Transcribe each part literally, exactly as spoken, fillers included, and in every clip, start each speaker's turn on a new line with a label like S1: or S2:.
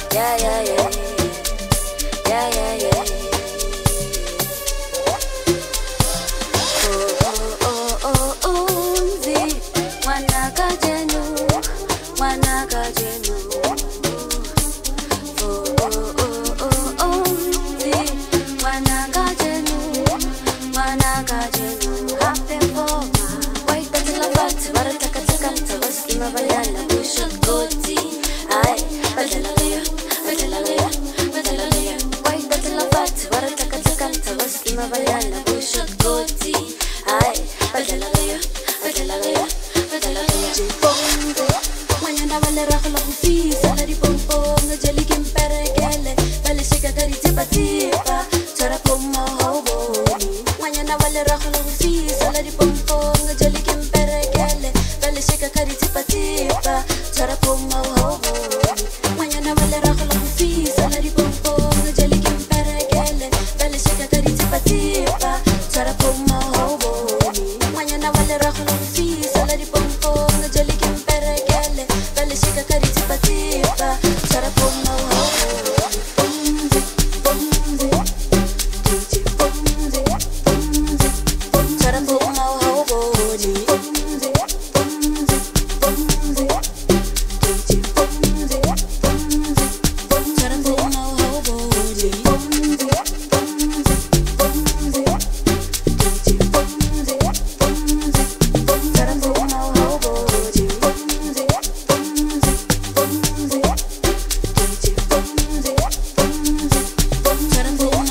S1: Yeah, yeah, yeah. Yeah, yeah, yeah. Oh, oh, oh, oh, oh, nzi. Mwana kajenu, mwana kajenu. Oh, oh, oh, oh, oh, nzi. Mwana kajenu, mwana kajenu. Happy for ma. Wait until I got bara taka taka tabaski mabayana bushut goti. Ay, badala gaya, badala gaya, badala gaya. Wait until I got bara taka taka tabaski mabayana bushut goti. Ay, badala gaya, badala gaya, badala gaya. Jipongo, mañana vale rakhla kufisa lari pompong jeli kimpere kele vale shika kari tipa tipa chara pomo hoboni. Mañana vale rakhla kufisa lari pompong jeli kimpere kele vale shika kari tipa tipa chara pomo hoboni. Mañana vale rakhla kufisa lari pompong jeli kimpere kele vale shika kari tipa tipa chara pomo hoboni. Mañana vale rakhla kufisa lari pompong jeli kimpere kele vale shika kari tipa tipa chara pomo hoboni. Pomzi, pomzi, tuji pomzi, pomzi, pomzi, chara pomo hoboni. Pomzi, pomzi, pomzi, tuji pomzi, pomzi, pomzi, chara pomo hoboni. Pomzi, pomzi, pomzi, tuji pomzi, pomzi, pomzi, chara pomo hoboni. Pomzi, pomzi, pomzi, tuji pomzi, pomzi, pomzi, chara pomo hoboni.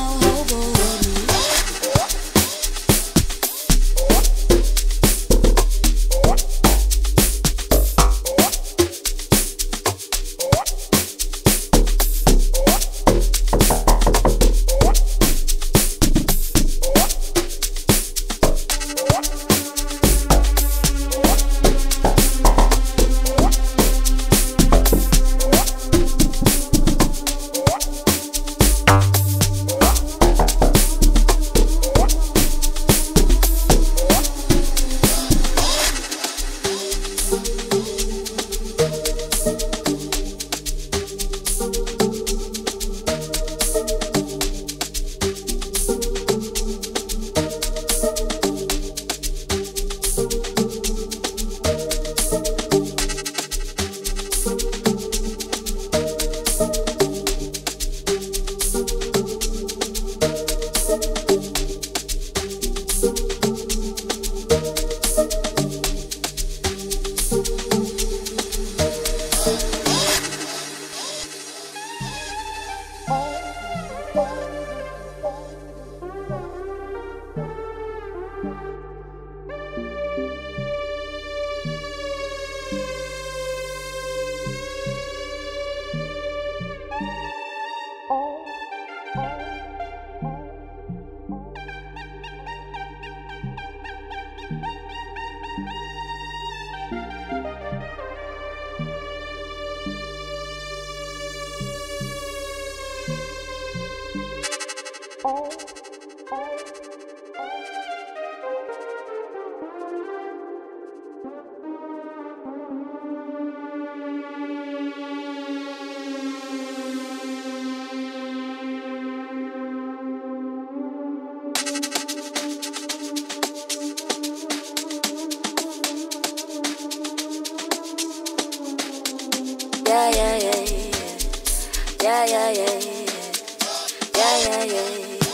S1: Yeah, yeah, yeah, yeah, yeah, yeah, yeah, yeah, yeah.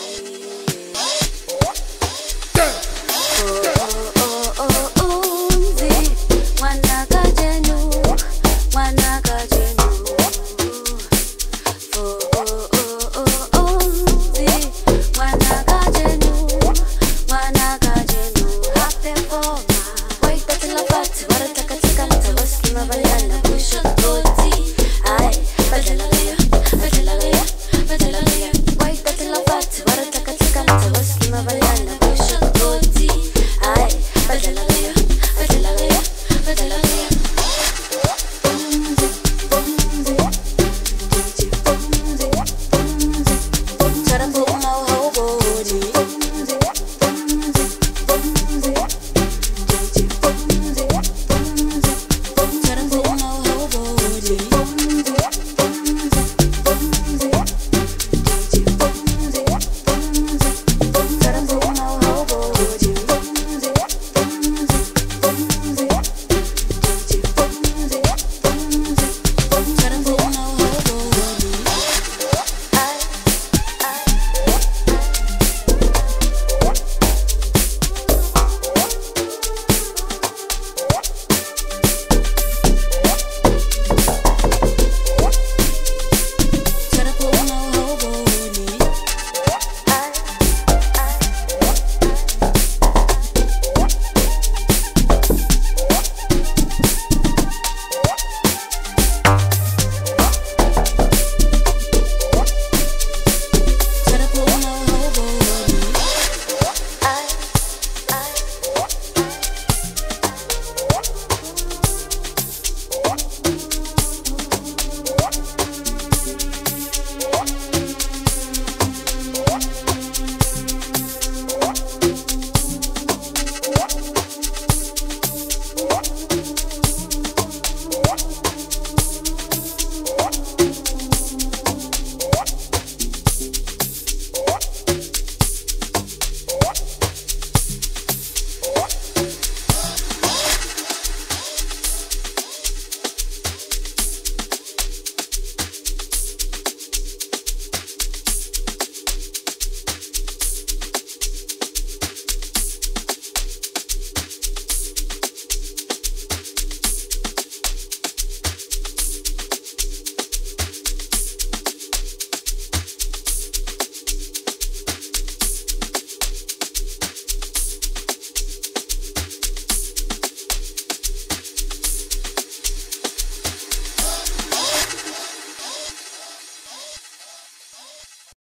S1: Oh, oh, oh, oh, nzi, mwana kajenu, mwana kajenu. Oh,